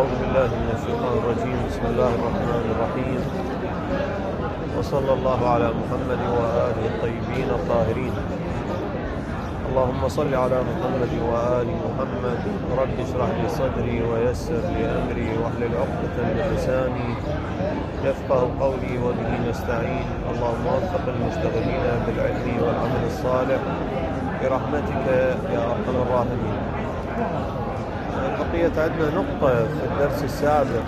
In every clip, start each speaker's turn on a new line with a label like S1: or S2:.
S1: أعوذ بالله من الشيطان الرجيم. بسم الله الرحمن الرحيم، وصلى الله على محمد وآله الطيبين الطاهرين. اللهم صل على محمد وآل محمد. رب اشرح لي صدري ويسر لي أمري واحلل عقدة من لساني يفقه قولي وبه نستعين. اللهم وفق المشتغلين بالعلم والعمل الصالح برحمتك يا أرحم الراحمين. بقيت عندنا نقطة في الدرس السابق،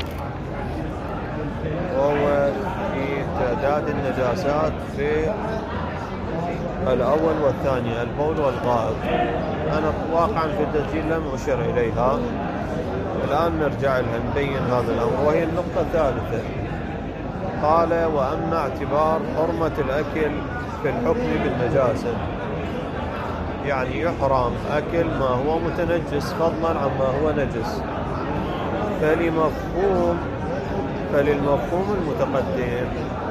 S1: وهو في تعداد النجاسات في الأول والثاني، البول والغائط. أنا واقعا في التسجيل لم أشر إليها، الآن نرجع لها نبين هذا الأمر، وهي النقطة الثالثة. قال: وأما اعتبار حرمة الأكل في الحكم بالنجاسة، يعني يحرم أكل ما هو متنجس فضلا عما هو نجس، فللمفهوم المتقدم.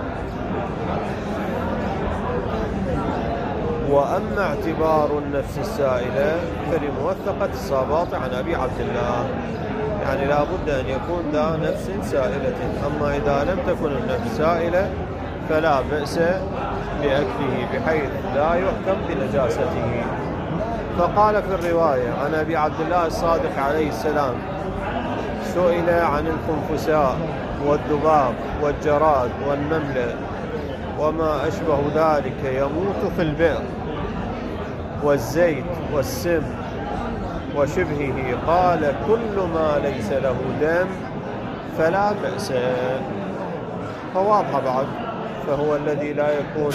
S1: وأما اعتبار النفس السائلة فلموثقة الصاباط عن أبي عبد الله، يعني لا بد أن يكون ذا نفس سائلة. أما إذا لم تكن النفس سائلة فلا بأس بأكله، بحيث لا يحكم بنجاسته. فقال في الرواية عن أبي عبد الله الصادق عليه السلام: سئل عن الخنفساء والذباب والجراد والنملة وما أشبه ذلك يموت في البئر، والزيت والسم وشبهه، قال: كل ما ليس له دم فلا بأس. فواضح بعد، فهو الذي لا يكون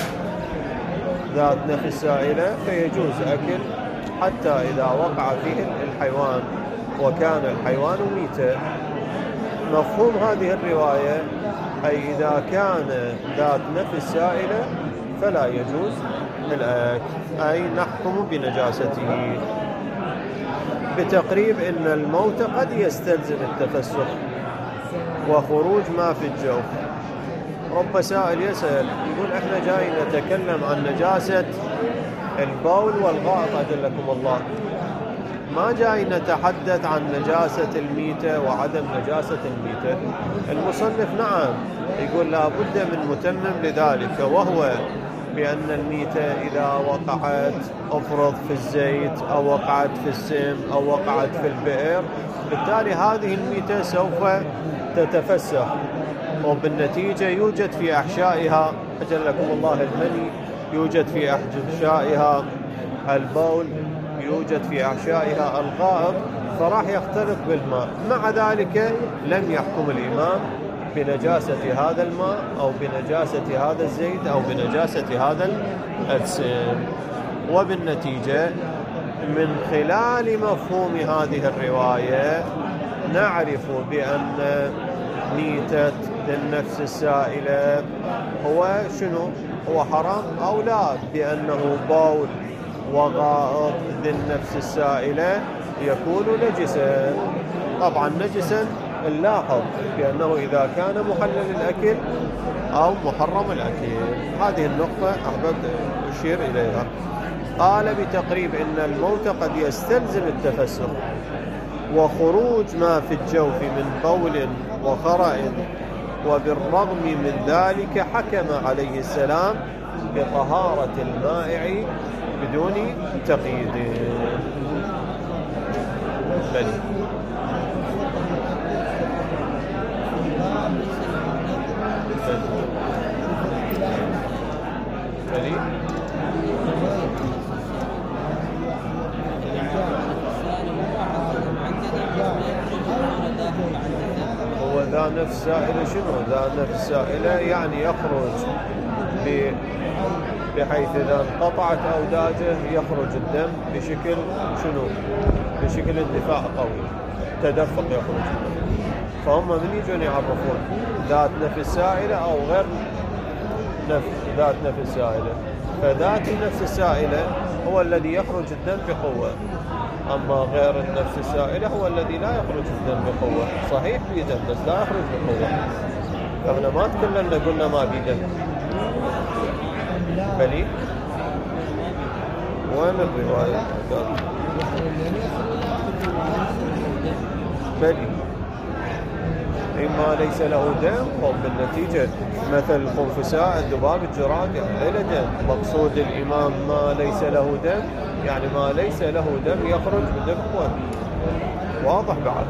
S1: ذات نفس سائلة فيجوز أكل حتى إذا وقع فيه الحيوان وكان الحيوان ميتا. مفهوم هذه الرواية أي إذا كان ذات نفس سائلة فلا يجوز الأكل، أي نحكم بنجاسته. بتقريب إن الموت قد يستلزم التفسخ وخروج ما في الجوف. رب سائل يسأل يقول: احنا جاي نتكلم عن نجاسة البول والغائط أجلكم الله، ما جاي نتحدث عن نجاسة الميتة وعدم نجاسة الميتة. المصنف نعم يقول لا بد من متمم لذلك، وهو بأن الميتة إذا وقعت أفرض في الزيت أو وقعت في السم أو وقعت في البئر، بالتالي هذه الميتة سوف تتفسخ، وبالنتيجة يوجد في أحشائها أجلكم الله المني، يوجد في أحشائها البول، يوجد في أحشائها الغائط، فراح يختلط بالماء. مع ذلك لم يحكم الإمام بنجاسة هذا الماء أو بنجاسة هذا الزيت أو بنجاسة هذا السم. وبالنتيجة من خلال مفهوم هذه الرواية نعرف بأن ميتة النفس السائلة هو شنو؟ هو حرام أو لا، بأنه بول وغائط ذي النفس السائلة يكون نجسا. طبعا نجسا نلاحظ بأنه إذا كان محلل الأكل أو محرم الأكل. هذه النقطة أحببت أشير إليها. قال بتقريب إن الموت قد يستلزم التفسخ وخروج ما في الجوف من بول وخرأ، وبالرغم من ذلك حكم عليه السلام بطهارة المائع بدون تقييد. هو ذا نفس سائلة شنو؟ ذا نفس سائلة يعني يخرج بحيث إذا انقطعت أوداجه يخرج الدم بشكل شنو؟ بشكل اندفاع قوي، تدفق يخرج الدم. فهم من يجون يعرفون ذات نفس سائلة أو غير ذات نفس سائلة. فذات النفس السائلة هو الذي يخرج الدم بقوة، أما غير النفس السائلة هو الذي لا يخرج الدم بقوة. صحيح في دم بس لا يخرج بقوة. فاحنا ما تكلمنا قلنا ما في دم. بلي وين الرواية؟ بلي إما ليس له دم، وبالنتيجة مثل الخنفساء، الذباب، الجراد له دم. مقصود الإمام ما ليس له دم، يعني ما ليس له دم يخرج بدم ودم. واضح بعد؟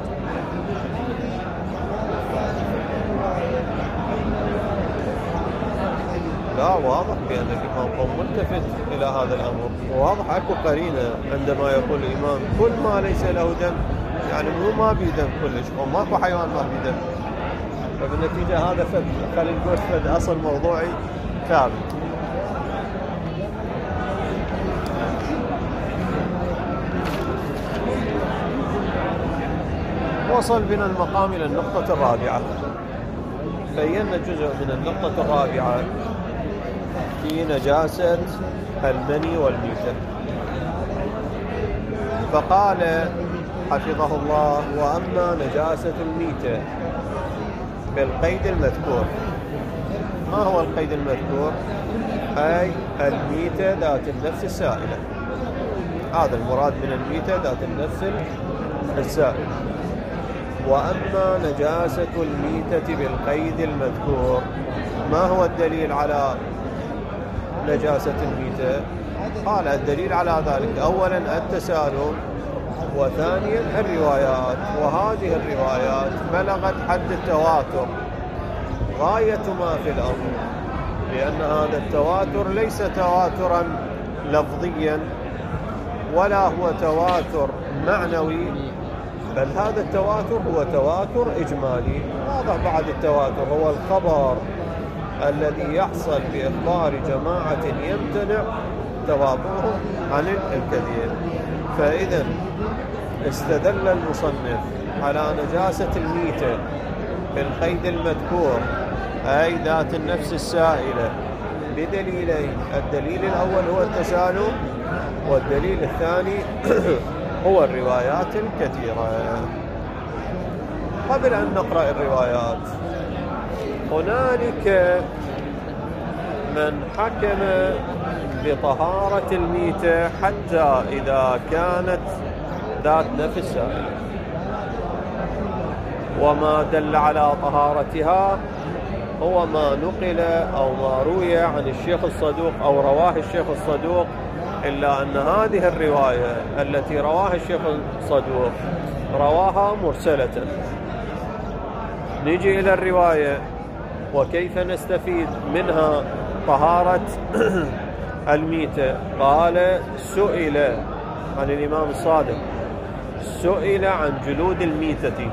S1: لا، واضح بأن الإمام قوم ملتفت إلى هذا الأمر. واضح أكو قرينة عندما يقول الإمام كل ما ليس له دم، يعني مو ما بي دم كلش، وماكو حيوان ما بي دم. فبالنتيجة هذا خلي نقول فد أصل موضوعي ثابت. وصل بنا المقام إلى النقطة الرابعة. بينا جزء من النقطة الرابعة في نجاسة المني والميتة. فقال حفظه الله: وأما نجاسة الميتة بالقيد المذكور. ما هو القيد المذكور؟ أي الميتة ذات النفس السائلة. هذا المراد من الميتة ذات النفس السائلة. وأما نجاسة الميتة بالقيد المذكور، ما هو الدليل على نجاسة الميتة؟ قال الدليل على ذلك أولا التسالم، وثانيا الروايات. وهذه الروايات بلغت حد التواتر، غاية ما في الأمر، لأن هذا التواتر ليس تواترا لفظيا ولا هو تواتر معنوي، بل هذا التواتر هو تواتر إجمالي. واضح بعد؟ التواتر هو الخبر الذي يحصل بإخبار جماعة يمتنع تواترهم عن الكذب. فإذا استدل المصنف على نجاسة الميتة بالقيد المذكور، أي ذات النفس السائلة، بدليلين: الدليل الأول هو التسالم، والدليل الثاني هو الروايات الكثيرة. قبل أن نقرأ الروايات، هنالك من حكم بطهارة الميتة حتى إذا كانت ذات نفس سائلة، وما دل على طهارتها هو ما نقل أو ما روي عن الشيخ الصدوق أو رواه الشيخ الصدوق، إلا أن هذه الرواية التي رواها الشيخ الصدوق رواها مرسلة. نجي إلى الرواية وكيف نستفيد منها طهارة الميتة. قال: سئل عن الإمام الصادق، سئل عن جلود الميتة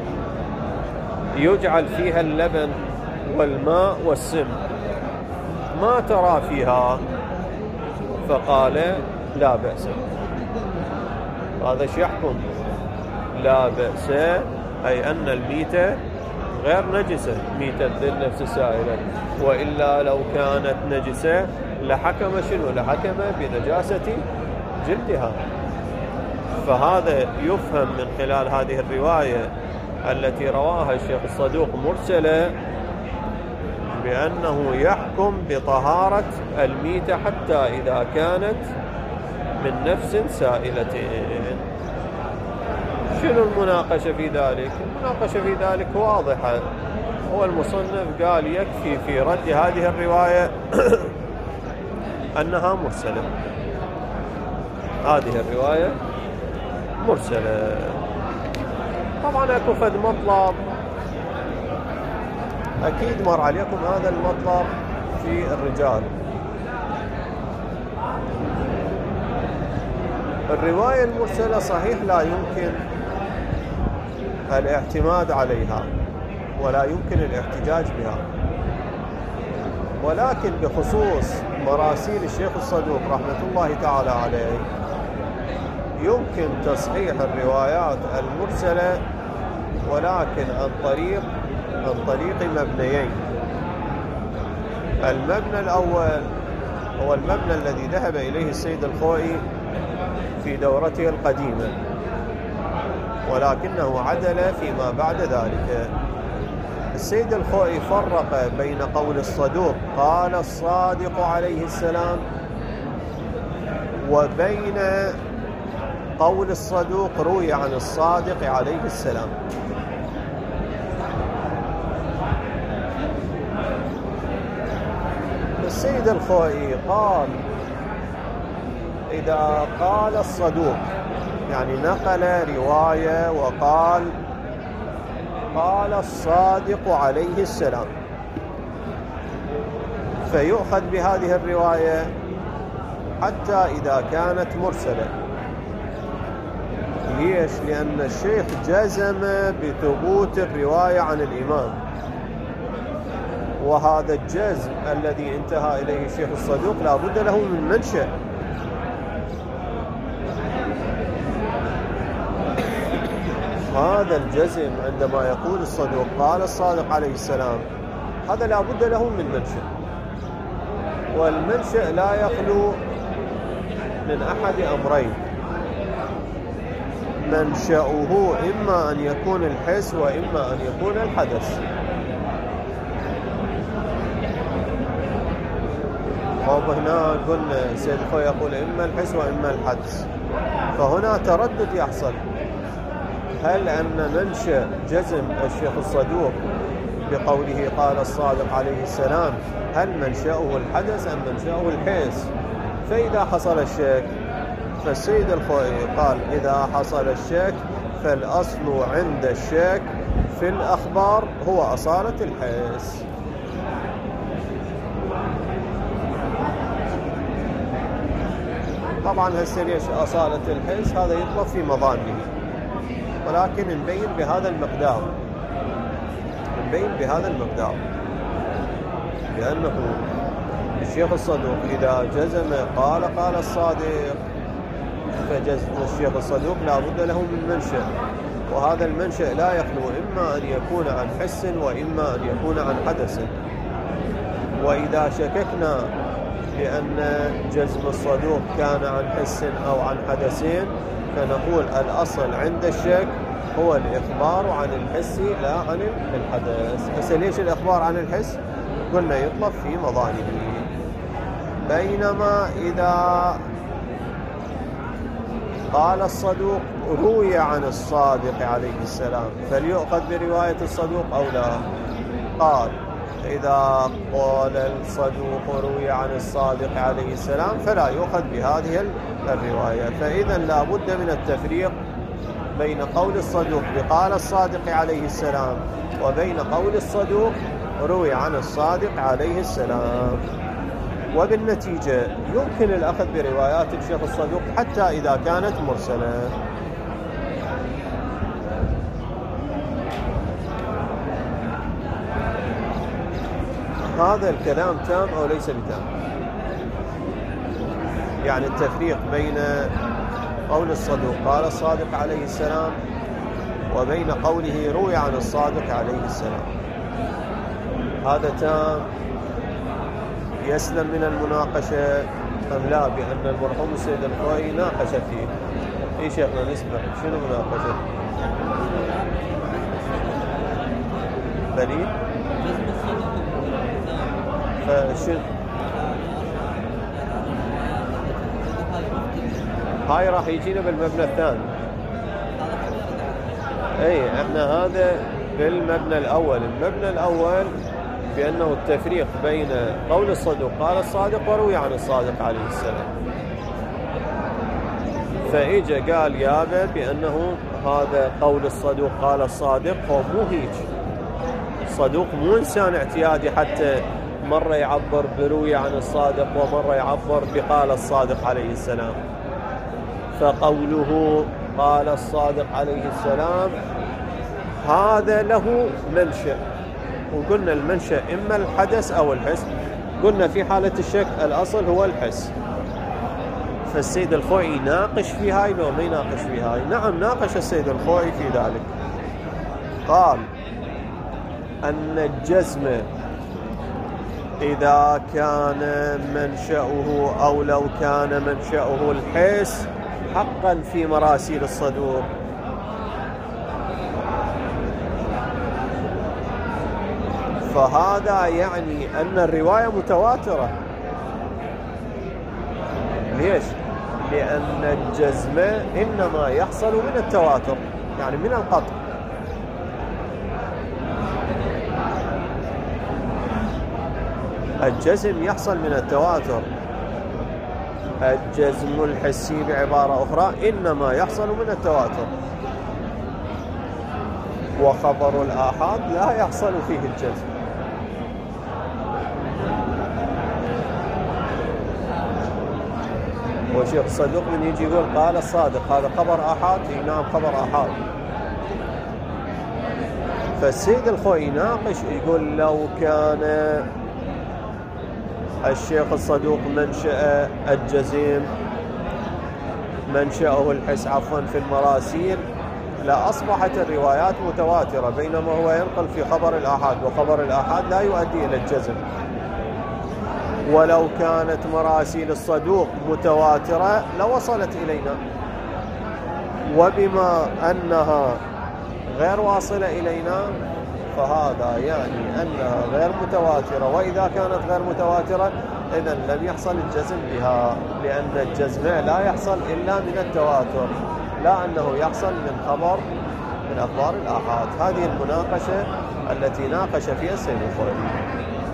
S1: يجعل فيها اللبن والماء والسم، ما ترى فيها؟ فقال: لا بأس. هذا ايش يحكم؟ لا بأس، أي أن الميتة غير نجسة، ميتة النفس السائلة، وإلا لو كانت نجسة لحكم شنو؟ لحكم بنجاسة جلدها. فهذا يفهم من خلال هذه الرواية التي رواها الشيخ الصدوق مرسلة بأنه يحكم بطهارة الميتة حتى إذا كانت من نفس سائلة. شنو المناقشة في ذلك؟ المناقشة في ذلك واضحة. هو المصنف قال يكفي في رد هذه الرواية أنها مرسلة. هذه الرواية مرسلة. طبعا أكو فد مطلب أكيد مر عليكم، هذا المطلب في الرجال. الرواية المرسلة صحيح لا يمكن الاعتماد عليها ولا يمكن الاحتجاج بها، ولكن بخصوص مراسيل الشيخ الصدوق رحمة الله تعالى عليه يمكن تصحيح الروايات المرسلة، ولكن عن طريق مبنيين. المبنى الأول هو المبنى الذي ذهب إليه السيد الخوئي في دورته القديمة، ولكنه عدل فيما بعد ذلك. السيد الخوئي فرق بين قول الصدوق قال الصادق عليه السلام وبين قول الصدوق روي عن الصادق عليه السلام. السيد الخوئي قال إذا قال الصدوق، يعني نقل رواية وقال قال الصادق عليه السلام، فيؤخذ بهذه الرواية حتى إذا كانت مرسلة. ليش؟ لأن الشيخ جزم بثبوت الرواية عن الإمام، وهذا الجزم الذي انتهى إليه الشيخ الصدوق لا بد له من منشأ. هذا الجزم عندما يقول الصدوق قال الصادق عليه السلام، هذا لا بد له من منشأ، والمنشأ لا يخلو من أحد أمرين: منشأه إما أن يكون الحس وإما أن يكون الحدث. وهنا قلنا سيد الخوئي يقول إما الحس وإما الحدث، فهنا تردد يحصل: هل أن منشأ جزم الشيخ الصدوق بقوله قال الصادق عليه السلام هل منشأه الحدث أم منشأه الحس؟ فإذا حصل الشك، فالسيد الخوئي قال إذا حصل الشك فالأصل عند الشك في الأخبار هو أصالة الحس. طبعا هسه ليش أصالة الحس؟ هذا يطلب في مظانه، ولكن نبين بهذا المقدار، لأنه الشيخ الصدوق إذا جزم قال الصادق، فجزم الشيخ الصدوق لا بد له من منشأ، وهذا المنشأ لا يخلو إما أن يكون عن حس وإما أن يكون عن حدث. وإذا شككنا بأن جزم الصدوق كان عن حس أو عن حدثين، فنقول الأصل عند الشك هو الإخبار عن الحس لا عن الحدث. بس ليش الإخبار عن الحس؟ قلنا يطلب في مظانه. بينما إذا قال الصدوق روي عن الصادق عليه السلام، فليؤخذ برواية الصدوق أو لا؟ قال إذا قال الصدوق روي عن الصادق عليه السلام فلا يؤخذ بهذه الرواية. فإذا لا بد من التفريق بين قول الصدوق بقال الصادق عليه السلام وبين قول الصدوق روي عن الصادق عليه السلام. وبالنتيجة يمكن الأخذ بروايات الشيخ الصدوق حتى إذا كانت مرسلة. هذا الكلام تام أو ليس بتام؟ يعني التفريق بين قول الصدوق قال الصادق عليه السلام وبين قوله روي عن الصادق عليه السلام، هذا تام يسلم من المناقشة أم لا؟ بأن المرحوم السيد الخوئي ناقش فيه. إيه شيخنا نسمع شنو مناقشة؟ دليل؟ فشنو؟ هاي راح يجينا بالمبنى الثاني. اي احنا هذا بالمبنى الاول. المبنى الاول بانه التفريق بين قول الصدوق قال الصادق وروي عن الصادق عليه السلام، فاجى قال يابا بانه هذا قول الصدوق قال الصادق هو مو هيك. الصدوق مو انسان اعتيادي حتى مرة يعبر بروي عن الصادق ومرة يعبر بقال الصادق عليه السلام. فقوله قال الصادق عليه السلام هذا له منشأ، وقلنا المنشأ إما الحدث أو الحس. قلنا في حالة الشك الأصل هو الحس. فالسيد الخوئي ناقش في هاي لو ما يناقش في هاي؟ نعم ناقش السيد الخوئي في ذلك. قال أن الجزم إذا كان منشأه أو لو كان منشأه الحس حقا في مراسيل الصدوق، فهذا يعني أن الرواية متواترة. ليش؟ لأن الجزم إنما يحصل من التواتر، يعني من القطع. الجزم يحصل من التواتر. الجزم الحسي بعبارة أخرى إنما يحصل من التواتر، وخبر الآحاد لا يحصل فيه الجزم. وشيخ الصدوق من يجي يقول قال الصادق هذا خبر آحاد، نعم خبر آحاد. فالسيد الخوئي يناقش يقول لو كان الشيخ الصدوق منشأ الجزم منشأه الحس في المراسيل لأصبحت الروايات متواترة، بينما هو ينقل في خبر الآحاد، وخبر الآحاد لا يؤدي إلى الجزم. ولو كانت مراسيل الصدوق متواترة لوصلت إلينا، وبما أنها غير واصلة إلينا فهذا يعني أنها غير متواترة، وإذا كانت غير متواترة إذن لم يحصل الجزم بها، لأن الجزم لا يحصل إلا من التواتر، لا أنه يحصل من خبر من أخبار الآحاد. هذه المناقشة التي ناقش فيها السيد الخوئي.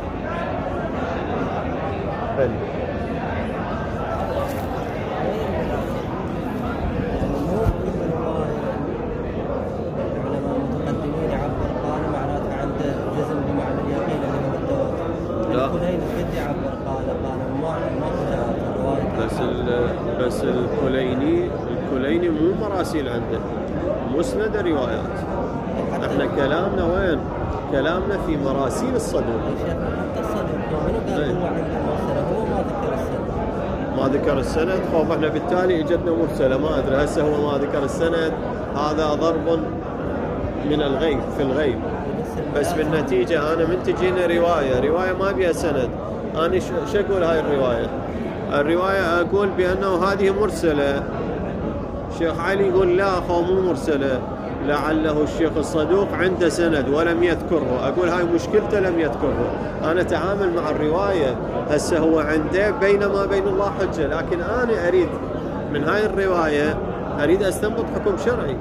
S1: بس الكليني مو مراسيل عنده، مسند روايات. احنا كلامنا وين؟ كلامنا في مراسيل الصدوق. ما ذكر السند. خوف احنا بالتالي اجتنا مرسله، ما ادري هسه هو ما ذكر السند، هذا ضرب من الغيب في الغيب. بس بالنتيجه انا من تجينا روايه ما بها سند، انا شو اقول هاي الروايه اقول بانه هذه مرسله. شيخ علي يقول لا خو مو مرسله، لعله الشيخ الصدوق عنده سند ولم يذكره. اقول هاي مشكلته لم يذكره، انا اتعامل مع الروايه هسه هو عنده بينما بين الله حجه، لكن انا اريد من هاي الروايه اريد استنبط حكم شرعي.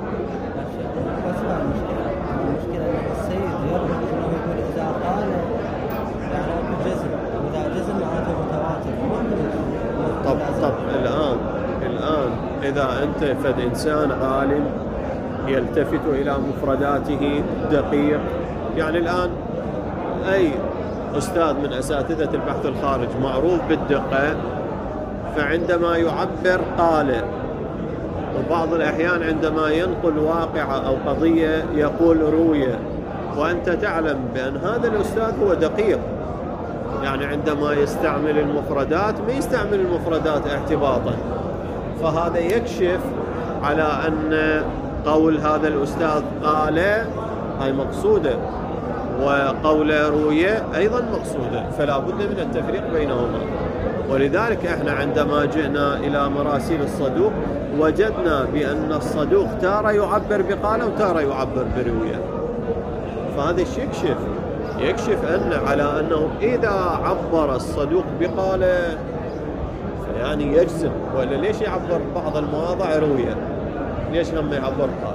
S2: المشكله ان السيد يربط انه يقول اذا قال يعني جزم، واذا جزم معناته متواتر.
S1: طب الان اذا انت فد انسان عالم يلتفت الى مفرداته دقيق، يعني الان اي أستاذ من أساتذة البحث الخارج معروف بالدقة، فعندما يعبر قال، وبعض الأحيان عندما ينقل واقعة أو قضية يقول روية، وأنت تعلم بأن هذا الأستاذ هو دقيق، يعني عندما يستعمل المفردات ما يستعمل المفردات اعتباطا، فهذا يكشف على أن قول هذا الأستاذ قال هاي مقصودة، وقول روية أيضا مقصودة، فلا بد من التفريق بينهما. ولذلك احنا عندما جئنا إلى مراسيل الصدوق وجدنا بأن الصدوق تارة يعبر بقال وتارة يعبر بروية، فهذا الشيء يكشف أن على أنه إذا عبر الصدوق بقال يعني يجزم، ولا ليش يعبر بعض المواضع روية، ليش لما يعبر قال؟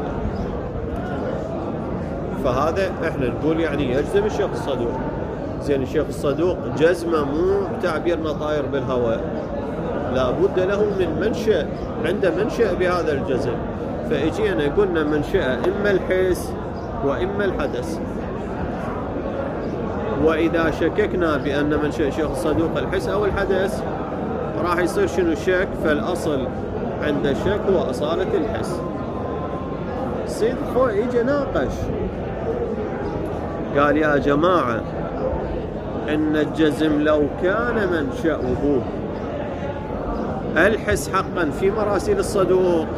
S1: فهذا احنا نقول يعني يجزم الشيخ الصدوق. زين الشيخ الصدوق جزمه مو تعبير طاير بالهواء، لا بد له من منشأ، عنده منشأ بهذا الجزم. فاجينا قلنا منشأ اما الحس واما الحدث، واذا شككنا بان منشأ الشيخ الصدوق الحس او الحدث راح يصير شنو الشك؟ فالاصل عند الشك هو اصالة الحس. السيد الخوئي اجى ناقش قال يا جماعة إن الجزم لو كان منشأه الحس حقا في مراسيل الصدوق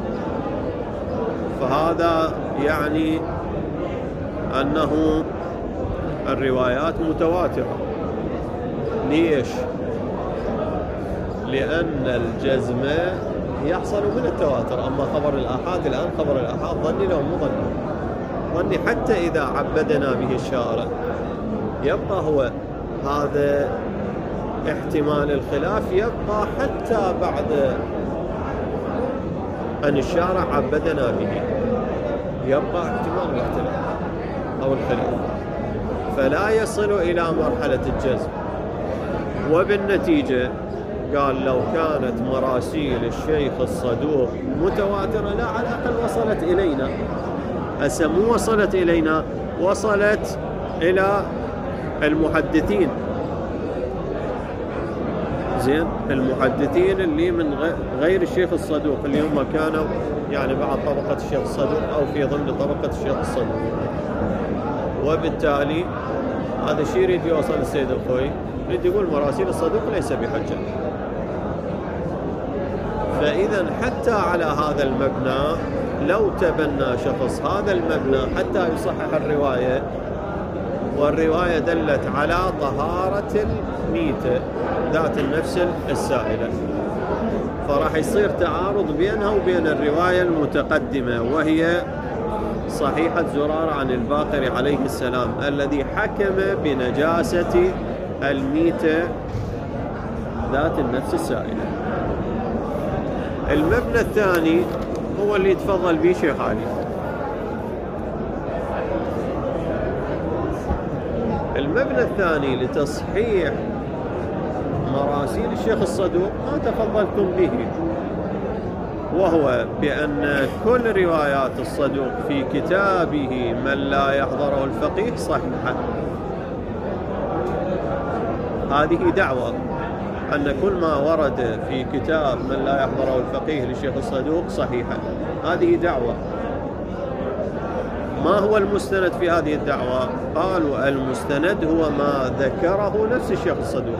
S1: فهذا يعني أنه الروايات متواترة. ليش؟ لأن الجزم يحصل من التواتر، أما خبر الآحاد الآن خبر الآحاد ظني لو مو ظني حتى إذا عبدنا به الشارع يبقى هو هذا احتمال الخلاف، يبقى حتى بعد أن الشارع عبدنا به يبقى احتمال الاختلاف أو الخلاف، فلا يصل إلى مرحلة الجزم. وبالنتيجة قال لو كانت مراسيل الشيخ الصدوق متواترة لا على الأقل وصلت إلينا. هسه مو وصلت إلينا، وصلت إلى المحدثين. زين، المحدثين اللي من غير الشيخ الصدوق، اللي هم كانوا يعني بعد طبقة الشيخ الصدوق أو في ضمن طبقة الشيخ الصدوق. وبالتالي هذا الشيء يريد يوصل السيد الخوي، يريد يقول مراسيل الصدوق ليس بحجة. فإذا حتى على هذا المبنى لو تبنى شخص هذا المبنى حتى يصحح الرواية، والرواية دلت على طهارة الميتة ذات النفس السائلة، فراح يصير تعارض بينها وبين الرواية المتقدمة وهي صحيحة زرارة عن الباقر عليه السلام الذي حكم بنجاسة الميتة ذات النفس السائلة. المبنى الثاني هو اللي يتفضل به شيخ علي. المبنى الثاني لتصحيح مراسيل الشيخ الصدوق ما تفضلتم به، وهو بأن كل روايات الصدوق في كتابه من لا يحضره الفقيه صحيحة. هذه دعوة أن كل ما ورد في كتاب من لا يحضره الفقيه للشيخ الصدوق صحيحة. هذه دعوة. ما هو المستند في هذه الدعوة؟ قالوا المستند هو ما ذكره نفس الشيخ الصدوق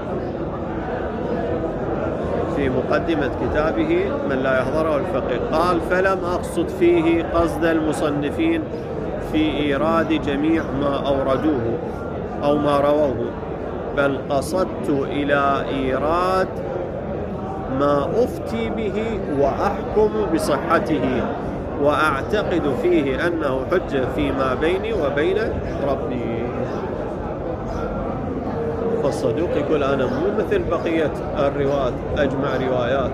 S1: في مقدمة كتابه من لا يحضره الفقيه. قال فلم أقصد فيه قصد المصنفين في إيراد جميع ما أوردوه أو ما رووه، بل قصدت إلى إيراد ما أفتي به وأحكم بصحته وأعتقد فيه أنه حجة فيما بيني وبين ربي. فالصدوق يقول أنا مو مثل بقية الرواة أجمع روايات،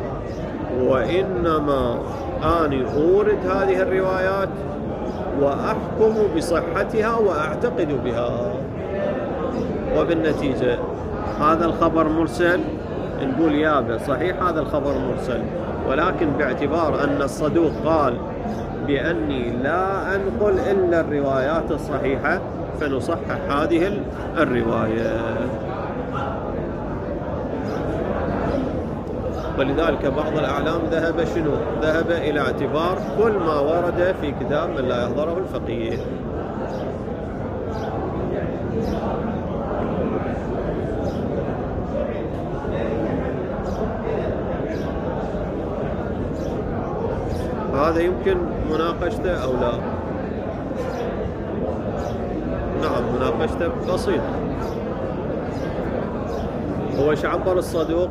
S1: وإنما أنا أورد هذه الروايات وأحكم بصحتها وأعتقد بها. وبالنتيجة هذا الخبر مرسل، نقول يابا صحيح هذا الخبر مرسل، ولكن باعتبار أن الصدوق قال بأني لا أنقل إلا الروايات الصحيحة فنصحح هذه الرواية. ولذلك بعض الأعلام ذهب إلى اعتبار كل ما ورد في كتاب من لا يحضره الفقيه. هذا يمكن مناقشته أو لا؟ نعم مناقشته بسيطة. هو ايش عبر الصدوق؟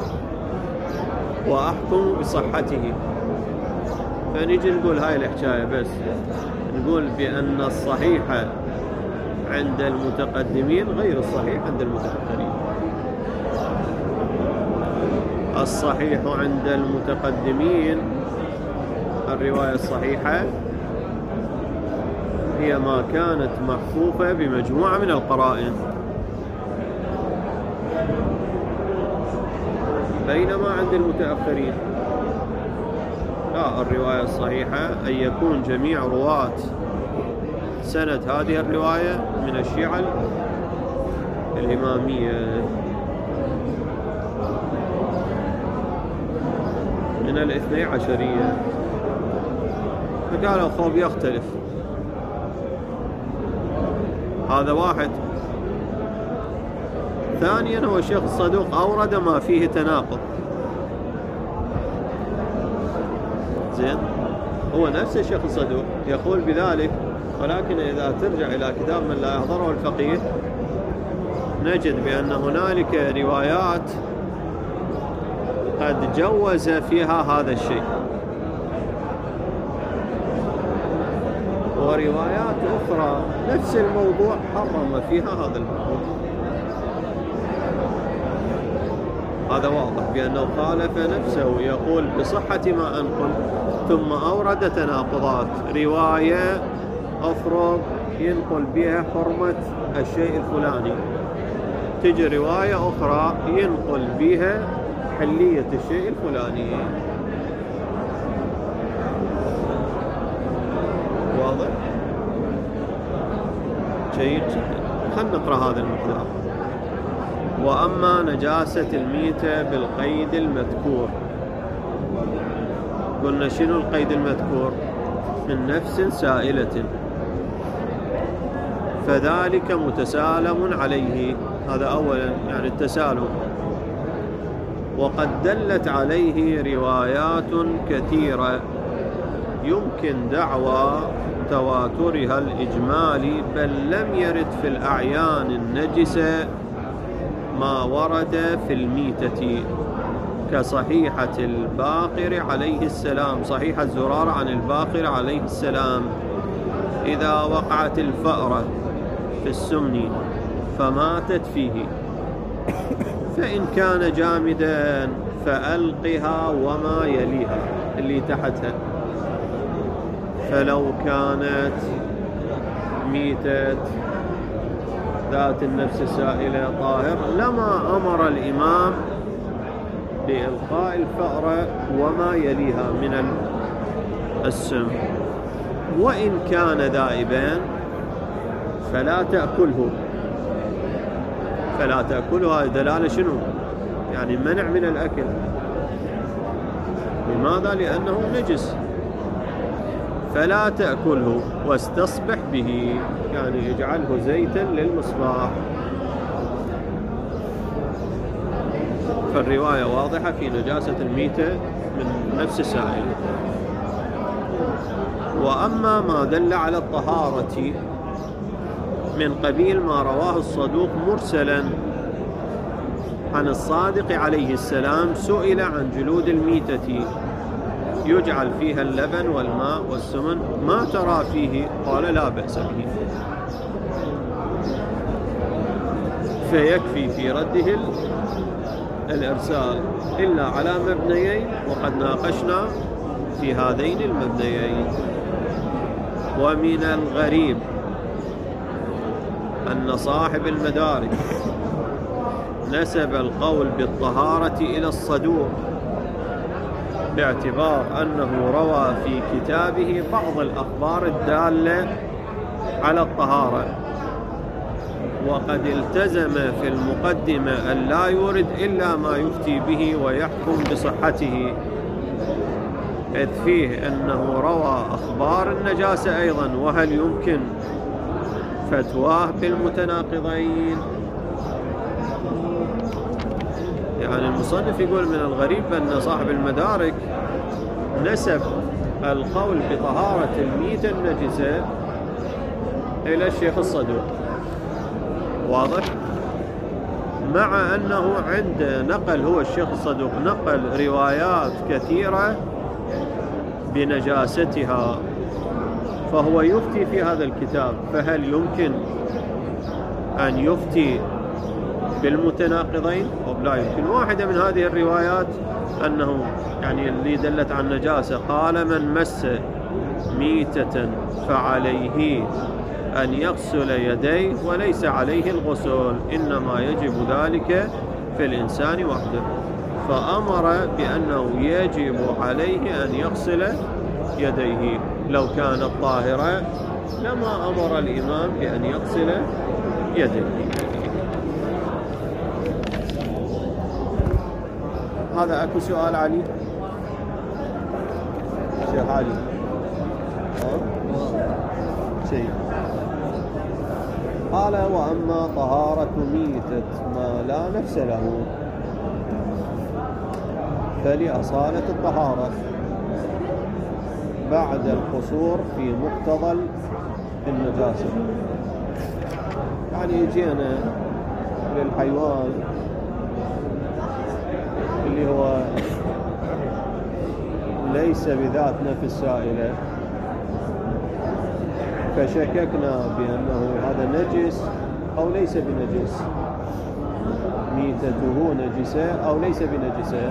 S1: وأحكم بصحته. فنيجي نقول هاي الحكاية بس، نقول بأن الصحيح عند المتقدمين غير الصحيح عند المتأخرين. الصحيح عند المتقدمين الرواية الصحيحة هي ما كانت محفوفة بمجموعة من القرائن، بينما عند المتأخرين لا، الرواية الصحيحة أن يكون جميع رواة سند هذه الرواية من الشيعة الإمامية، من الاثني عشرية. فقالوا خوف يختلف. هذا واحد. ثانيا هو الشيخ الصدوق أورد ما فيه تناقض. زين، هو نفس الشيخ الصدوق يقول بذلك، ولكن إذا ترجع إلى كتاب من لا يحضره الفقيه نجد بأن هنالك روايات قد جوز فيها هذا الشيء، وروايات أخرى نفس الموضوع حرم فيها هذا الموضوع. هذا واضح بأنه خالف نفسه، يقول بصحة ما أنقل، ثم أورد تناقضات. رواية أفرض ينقل بها حرمة الشيء الفلاني، تجي رواية أخرى ينقل بها حلية الشيء الفلاني. واضح؟ جيد جدا. خلنا نقرأ هذا المقدار. وأما نجاسة الميتة بالقيد المذكور، قلنا شنو القيد المذكور؟ من نفس سائلة، فذلك متسالم عليه. هذا أولا يعني التسالم. وقد دلت عليه روايات كثيرة يمكن دعوى تواترها الإجمالي، بل لم يرد في الأعيان النجسة ما ورد في الميتة، كصحيحة الباقر عليه السلام، صحيحة زرارة عن الباقر عليه السلام: إذا وقعت الفأرة في السمن فماتت فيه، فإن كان جامدا فألقها وما يليها اللي تحتها. فلو كانت ميتة ذات النفس السائلة طاهر لما أمر الإمام بإلقاء الفأرة وما يليها من السم. وإن كان ذائبا فلا تأكله. فلا تأكله، هذه دلالة شنو؟ يعني منع من الأكل. لماذا؟ لأنه نجس. فلا تأكله واستصبح به، يعني اجعله زيتا للمصباح. فالرواية واضحة في نجاسة الميتة من نفس السائل. وأما ما دل على الطهارة من قبيل ما رواه الصدوق مرسلا عن الصادق عليه السلام: سئل عن جلود الميتة يجعل فيها اللبن والماء والسمن، ما ترى فيه؟ قال: لا بأس به. فيكفي في رده الإرسال إلا على مبنيين، وقد ناقشنا في هذين المبنيين. ومن الغريب أن صاحب المدارك نسب القول بالطهارة إلى الصدوق، باعتبار أنه روى في كتابه بعض الأخبار الدالة على الطهارة، وقد التزم في المقدمة أن لا يورد إلا ما يفتي به ويحكم بصحته، إذ فيه أنه روى أخبار النجاسة أيضا، وهل يمكن فتواه بالمتناقضين؟ يعني المصنف يقول من الغريب أن صاحب المدارك نسب القول بطهارة الميتة النجسة إلى الشيخ الصدوق. واضح؟ مع أنه عند نقل هو الشيخ الصدوق نقل روايات كثيرة بنجاستها، فهو يفتي في هذا الكتاب، فهل يمكن أن يفتي بالمتناقضين؟ أو لا يمكن. واحدة من هذه الروايات أنه يعني اللي دلت عن النجاسة قال: من مس ميتة فعليه أن يغسل يديه وليس عليه الغسل، إنما يجب ذلك في الإنسان وحده. فأمر بأنه يجب عليه أن يغسل يديه. لو كانت طاهرة لما أمر الإمام بأن يغسل يديه. هذا أكو سؤال علي؟ شيخ علي شيء قال: وأما طهارة ميتة ما لا نفس له فلأصالة الطهارة بعد القصور في مقتضى النجاسة. يعني يجينا للحيوان اللي هو ليس بذات نفس سائلة، فشككنا بأنه هذا نجس أو ليس بنجس، ميتته نجسة أو ليس بنجسة.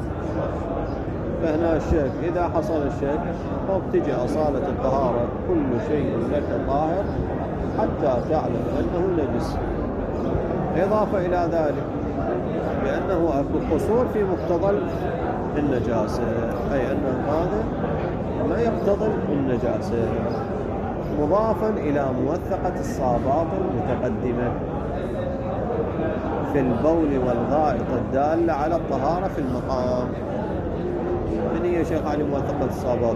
S1: فهنا الشك، إذا حصل الشك تجي أصالة الطهارة: كل شيء لك طاهر حتى تعلم أنه نجس. إضافة إلى ذلك بأنه أكو قصور في مقتضى النجاسة، أي أن هذا ما يقتضي النجاسة، مضافا إلى موثقة الصابات المتقدمة في البول والغائط الدالة على الطهارة في المقام. من هي شيخ علي موثقة الصابات؟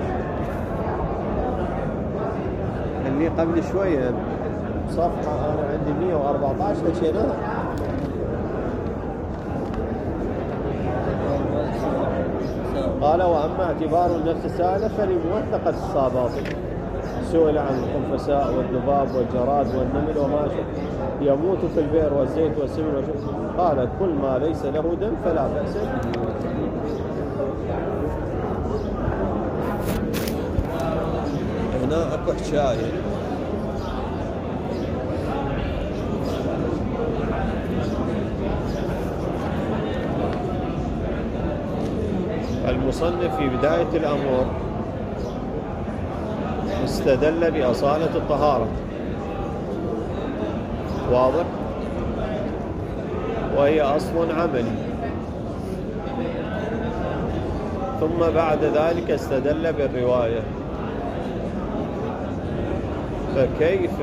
S1: اللي قبل شوية صفحة أنا عندي 114 هالشيء. قال وأما اعتبار النفس السائلة فلموثقة الصابات. سئل عن الخنفساء والذباب والجراد والنمل وما يموت في البئر والزيت والسمن قال كل ما ليس له دم فلا بأس به. هنا اكو حكاية المصنف في بداية الأمر استدل بأصالة الطهارة، واضح، وهي أصل عملي، ثم بعد ذلك استدل بالرواية. فكيف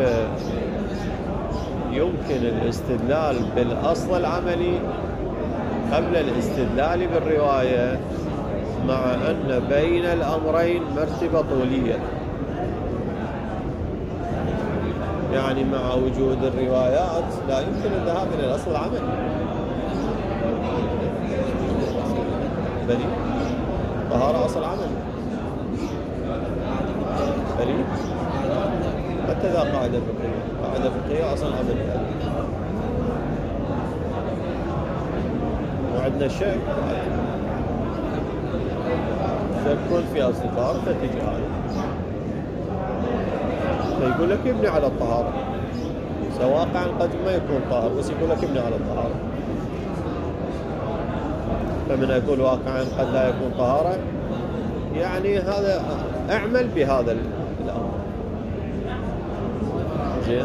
S1: يمكن الاستدلال بالأصل العملي قبل الاستدلال بالرواية، مع أن بين الأمرين مرتبة طولية؟ يعني مع وجود الروايات لا يمكن الذهاب إلى الأصل العملي. بلي طهارة أصل عملي، بلي حتى ذا قاعدة فقهية، قاعدة فقهية أصل عملي. وعندنا الشك يكون في أصل الطهارة فتجي هذا فيقول لك ابني على الطهارة، سواء قد ما يكون طاهر بس يقول لك ابني على الطهارة. فمن أقول واقعا قد لا يكون طهارة، يعني هذا اعمل بهذا الأمر. زين،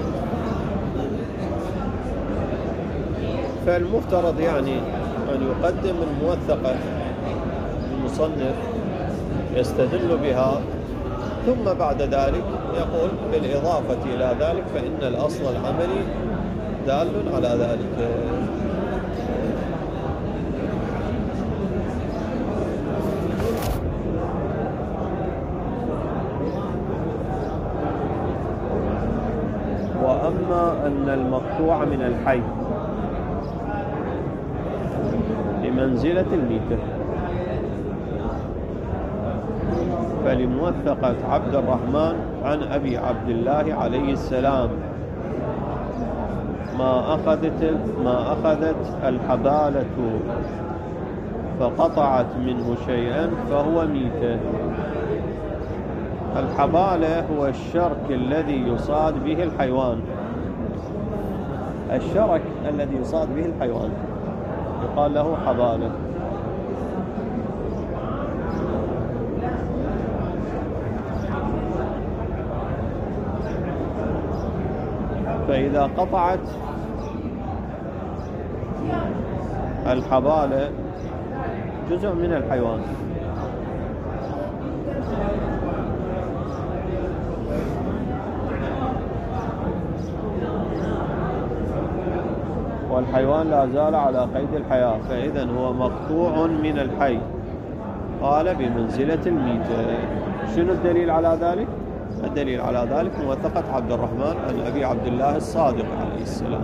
S1: فالمفترض يعني أن يقدم الموثقة المصنف يستدل بها، ثم بعد ذلك يقول بالإضافة إلى ذلك فإن الأصل العملي دال على ذلك. وأما أن المقطوع من الحي بمنزلة الميتة فلموثقة عبد الرحمن عن أبي عبد الله عليه السلام ما أخذت الحبالة فقطعت منه شيئا فهو ميتة. الحبالة هو الشرك الذي يصاد به الحيوان، الشرك الذي يصاد به الحيوان يقال له حبالة. فإذا قطعت الحبالة جزء من الحيوان والحيوان لا زال على قيد الحياة، فإذا هو مقطوع من الحي. قال بمنزلة الميتة. شنو الدليل على ذلك؟ الدليل على ذلك موثقة عبد الرحمن عن أبي عبد الله الصادق عليه السلام.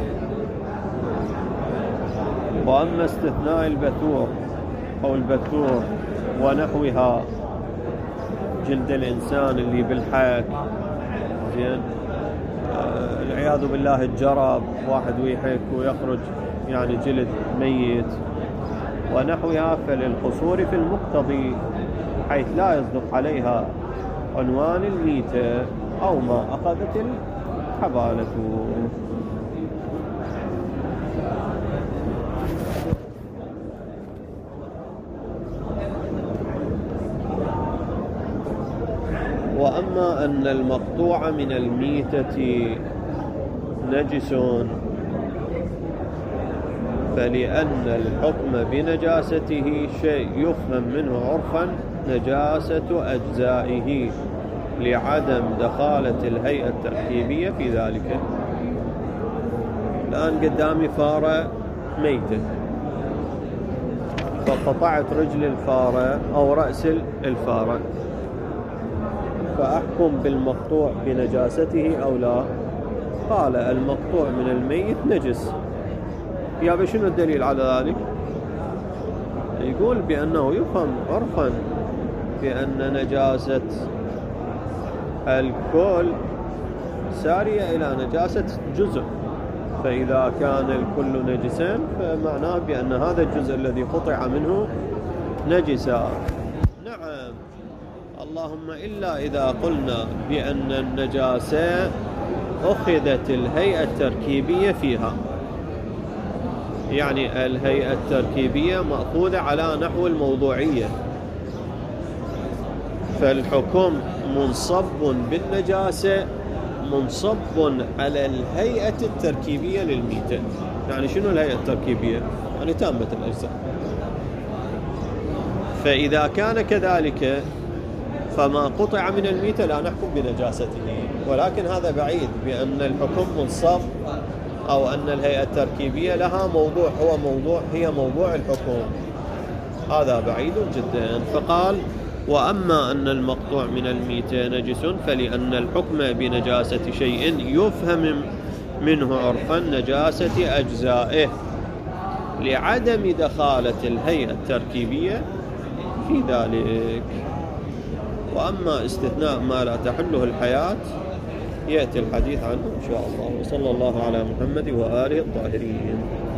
S1: وأما استثناء البثور أو البثور ونحوها، جلد الإنسان اللي بالحك، زين، العياذ بالله الجرب، واحد ويحك ويخرج يعني جلد ميت ونحوها، فللقصور في المقتضي حيث لا يصدق عليها عنوان الميتة أو ما أخذت الحبالة. وأما أن المقطوع من الميتة نجس فلأن الحكم بنجاسته شيء يفهم منه عرفا نجاسة أجزائه لعدم دخالة الهيئة التركيبية في ذلك. الآن قدامي فارة ميتة، فقطعت رجل الفارة أو رأس الفارة، فأحكم بالمقطوع بنجاسته أو لا؟ قال المقطوع من الميت نجس. يا شنو الدليل على ذلك؟ يقول بأنه يفهم عرفا بأن نجاسة الكل سارية إلى نجاسة جزء، فإذا كان الكل نجسا فمعناه بأن هذا الجزء الذي قطع منه نجسا. نعم، اللهم إلا إذا قلنا بأن النجاسة أخذت الهيئة التركيبية فيها، يعني الهيئة التركيبية مأخوذة على نحو الموضوعية، فالحكم منصب بالنجاسة منصب على الهيئة التركيبية للميتة. يعني شنو الهيئة التركيبية؟ يعني تامة الأجزاء. فإذا كان كذلك فما قطع من الميتة لا نحكم بنجاسته، ولكن هذا بعيد بأن الحكم منصب أو أن الهيئة التركيبية لها موضوع هي موضوع الحكم، هذا بعيد جدا. فقال وأما أن المقطوع من الميتة نجس فلأن الحكم بنجاسة شيء يفهم منه عرفا نجاسة أجزائه لعدم دخالة الهيئة التركيبية في ذلك. وأما استثناء ما لا تحله الحياة يأتي الحديث عنه إن شاء الله. وصلى الله على محمد وآله الطاهرين.